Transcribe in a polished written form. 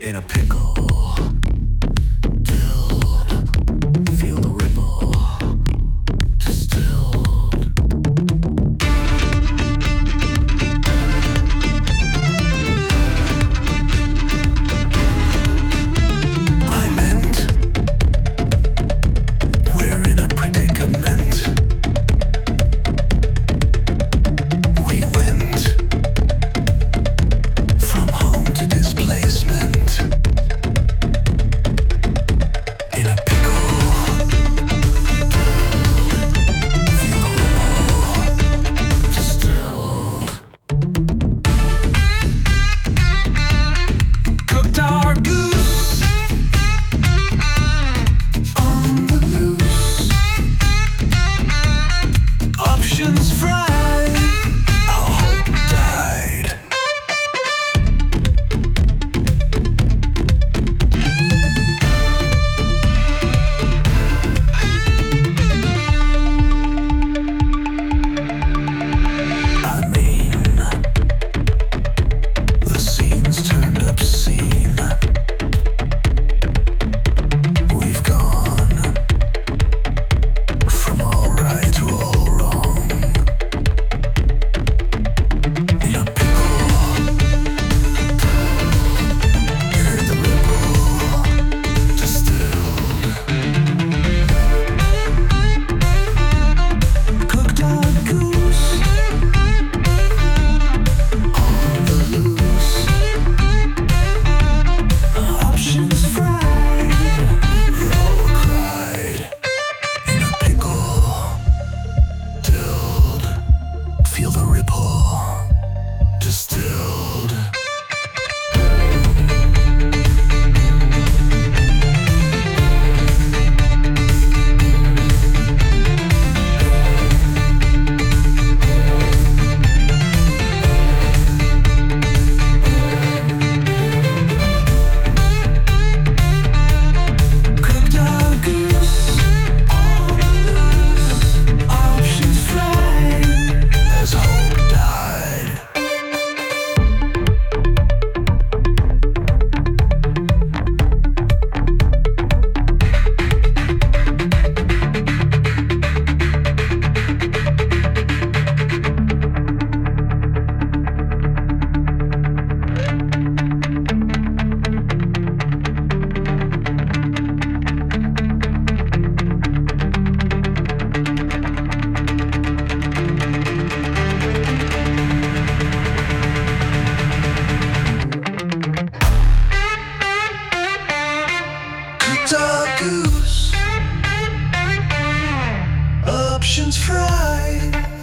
In a pickle, dill, feel the ripple, distilled. I meant, we're in a predicament. We went from home to displacement. In a pickle, distilled. Cooked our goose on the loose. Options fried. Our hope died. I mean, the scene's turned obscene. We've gone from all right to all wrong. In a pickle, hear the ripple, distilled. Cooked our goose on the loose. Options fried. All cried. In a pickle, dilled. Feel the ripple, distilled. Cooked our goose on the loose. Options fried. As hope died. Cooked our goose. Options fried.